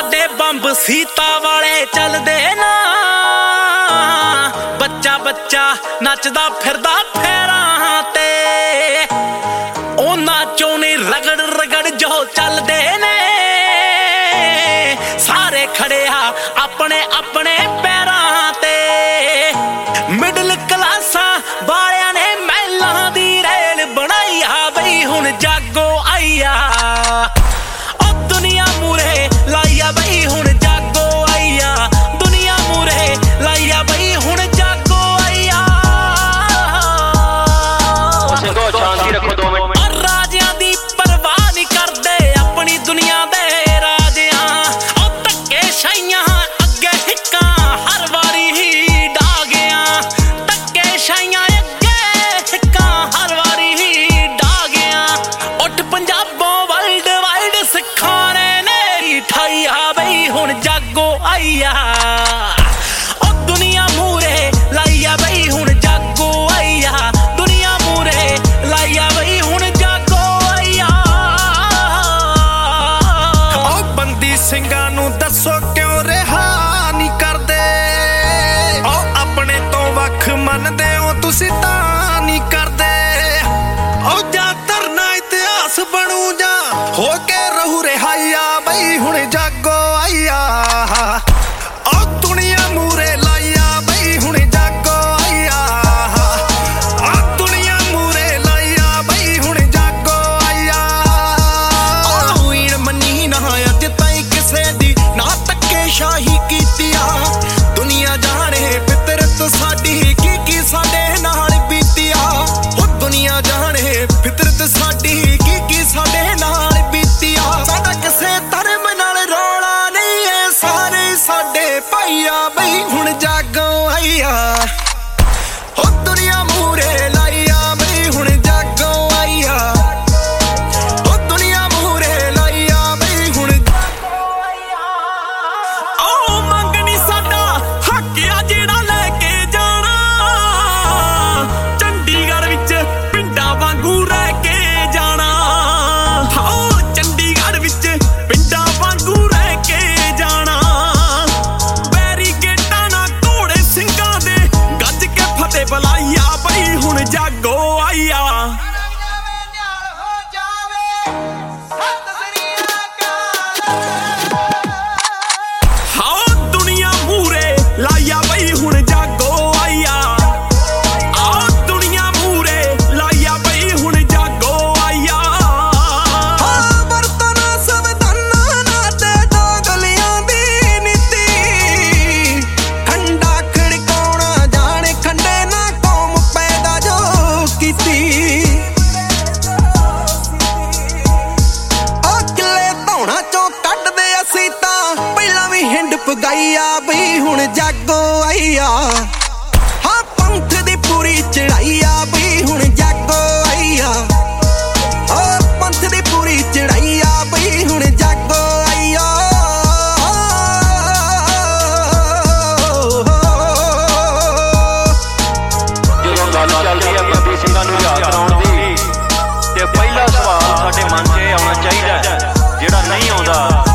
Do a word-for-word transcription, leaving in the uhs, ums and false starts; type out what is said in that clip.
ਸਾਡੇ ਬੰਬ ਸੀਤਾ ਵਾਲੇ ਚੱਲਦੇ ਨਾ, ਬੱਚਾ ਬੱਚਾ ਨੱਚਦਾ ਫਿਰਦਾ ਫੇਰਾਂ ਤੇ, ਉਹਨਾਂ ਚੋਂ ਨੀ ਰਗੜ ਰਗੜ ਜੋ ਚੱਲਦੇ ਨੇ, ਸਾਰੇ ਖੜਿਆ ਆਪਣੇ ਆਪਣੇ ਪੈਰਾਂ ਤੇ। ਮਿਡਲ ਕਲਾਸਾਂ ਵਾਲਿਆਂ ਨੇ ਮਹਿਲਾਂ ਦੀ ਰੇਲ ਬਣਾਈ ਆ ਬਈ ਹੁਣ ਜਾਗੋ ਆਈਆ, ਉਹ ਦੁਨੀਆ ਮੂਰੇ ਲਾਈਆ ਬਈ ਹੁਣ ਜਾਗੋ ਆਈਆ, ਦੁਨੀਆ ਮੂਰੇ ਲਾਈਆ ਬਈ ਹੁਣ ਜਾਗੋ ਆਈਆ। ਸ਼ਾਂਤੀ ਰੱਖੋ ਦੋ ਮਿੰਟ। ਰਾਜਿਆਂ ਦੀ ਪਰਵਾਹ ਨਹੀਂ ਕਰਦੇ ਆਪਣੀ ਦੁਨੀਆ ਦੇ ਰਾਜਿਆਂ, ਉਹ ਧੱਕੇ ਸ਼ਾਈਆਂ ਅੱਗੇ ਹਿੱਕਾਂ ਹਰ ਵਾਰੀ ਹੀ ਡਾਗਿਆਂ, ਧੱਕੇ ਸ਼ਾਈਆਂ ਅੱਗੇ ਹਿੱਕਾਂ ਹਰ ਵਾਰੀ ਹੀ ਡਾਗਿਆਂ। ਉੱਠ ਪੰਜਾਬੋਂ ਵਰਲਡ ਵਾਈਡ ਸਿੱਖਾਂ ਨੇ ਨੇਰੀ ਠਾਈ ਆ ਬਈ ਹੁਣ ਜਾਗੋ ਆਈਆ, ਉਹ ਦੁਨੀਆ ਮੂਰੇ ਲਾਈਆ ਬਈ ਹੁਣ ਜਾਗੋ ਆਈਆ, ਦੁਨੀਆ ਮੂਰੇ ਲਾਈਆ ਬਈ ਹੁਣ ਜਾਗੋ ਆਈਆ। ਉਹ ਬੰਦੀ ਸਿੰਘਾਂ ਨੂੰ ਦੱਸੋ ਕਿਉਂ ਰਿਹਾ ਨਹੀਂ ਕਰਦੇ, ਉਹ ਆਪਣੇ ਤੋਂ ਵੱਖ ਮੰਨਦੇ ਹੋ ਤੁਸੀਂ ਤਾਂ ਨਹੀਂ ਕਰਦੇ, ਉਹ ਜਾਂ ਧਰਨਾ ਇਤਿਹਾਸ ਬਣੂ ਜਾਂ ਹੋ ਕੇ ਰਹੂ ਰਿਹਾਈਆ ਬਈ ਹੁਣ ਜਾਗੋ ਆਈਆ, ਉਹ ਦੁਨੀਆ ਮੂਰੇ ਲਾਈਆ ਬਈ ਹੁਣ ਜਾਗੋ ਆਈਆ, ਉਹ ਦੁਨੀਆ ਮੂਰੇ ਲਾਈਆ ਬਈ ਹੁਣ ਜਾਗੋ ਆਈਆ। ਉਹ ਈਣ ਮੰਨੀ ਨਾ ਅੱਜ ਤਾਈਂ ਕਿਸੇ ਦੀ ਨਾ ਧੱਕੇ ਸ਼ਾਹੀ ਕੀਤੀ ਆ, ਦੁਨੀਆ ਜਾਣੇ ਫਿਤਰਤ ਸਾਡੀ ਕੀ ਕੀ ਸਾਡੇ ਨਾਲ ਬੀਤੀ ਆ, ਉਹ ਦੁਨੀਆ ਜਾਣੇ ਫਿਤਰਤ ਸਾਡੀ ਕੀ ਕੀ ਸਾਡੇ ਨਾਲ ਬੀਤੀ ਆ। ਸਾਡਾ ਕਿਸੇ ਧਰਮ ਨਾਲ ਰੌਲਾ ਨਹੀਂ ਏ, ਸਾਰੇ ਸਾਡੇ ਭਾਈ ਆ ਬਈ ਹੁਣ ਜਾਗੋ ਆਈਆ, ਉਹ ਦੁਨੀਆ ਮੂਰੇ ਲਾਈਆ ਬਈ ਹੁਣ ਜਾਗੋ ਆਈਆ, ਉਹ ਦੁਨੀਆ ਮੂਰੇ ਲਾਈਆ ਬਈ ਹੁਣ ਜਾਗੋ ਆਈਆ। ਉਹ ਮੰਗਣੀ ਸਾਡਾ ਹੱਕ ਆ ਜਿਹੜਾ ਲੈ ਕੇ ਜਾਣਾ, ਚੰਡੀਗੜ੍ਹ ਵਿੱਚ ਪਿੰਡਾਂ ਵਾਂਗੂ ਰਹਿ ਕੇ ਜਾਣਾ, ਉਹ ਚੰਡੀਗੜ੍ਹ ਵਿੱਚ ਪਿੰਡਾਂ ਵਾਂਗੂ ਰਹਿ ਕੇ ਜਾਣਾ। ਬੈਰੀਕੇਡਾਂ ਨਾਲ ਘੋੜੇ ਸਿੰਘਾਂ ਦੇ ਗੱਜ ਕੇ ਫਤਿਹ ਬੁਲਾਈਆ ਬਈ ਹੁਣ ਜਾਗੋ ਆਈਆ। ਹਾਂ ਦੁਨੀਆ ਮੂਰੇ ਲਾਈਆ ਬਈ ਹੁਣ ਜਾਗੋ ਆਈਆ, ਆਹ ਦੁਨੀਆ ਮੂਰੇ ਲਾਈਆ ਬਈ ਹੁਣ ਜਾਗੋ ਆਈਆ। ਹਾਂ ਵਰਤਣਾ ਸੰਵਿਧਾਨਾਂ ਨਾਲ ਤੇ ਦੋਗਲਿਆਂ ਦੀ ਨੀਤੀ, ਖੰਡਾ ਖੜਕਾਉਣਾ ਜਾਣੇ ਖੰਡੇ ਨਾ ਕੌਮ ਪੈਦਾ ਜੋ ਕੀਤੀ, ਉਹ ਕਿਲੇ ਧੌਣਾ ਚੋਂ ਕੱਢਦੇ ਅਸੀਂ ਤਾਂ ਪਹਿਲਾਂ ਵੀ ਹਿੰਡ ਪਗਾਈਆ ਬਈ ਹੁਣ ਜਾਗੋ ਆਈਆ, ਹਾਂ ਪੰਥ ਦੀ ਪੂਰੀ ਚੜਾਈ ਆ ਬਈ ਹੁਣ ਜਾਗੋ ਆਈਆ, ਉਹ ਪੰਥ ਦੀ ਪੂਰੀ ਚੜਾਈ ਆ ਬਈ ਹੁਣ ਜਾਗੋ ਆਈਆ। ਜਦੋਂ ਗੱਲ ਚੱਲਦੀ ਹੈ ਬੰਦੀ ਸਿੰਘਾਂ ਨੂੰ ਯਾਦ ਕਰਾਉਣ ਦੀ, ਤੇ ਪਹਿਲਾ ਸਵਾਲ ਸਾਡੇ ਮਨ 'ਚ ਇਹ ਆਉਣਾ ਚਾਹੀਦਾ, ਜਿਹੜਾ ਨਹੀਂ ਆਉਂਦਾ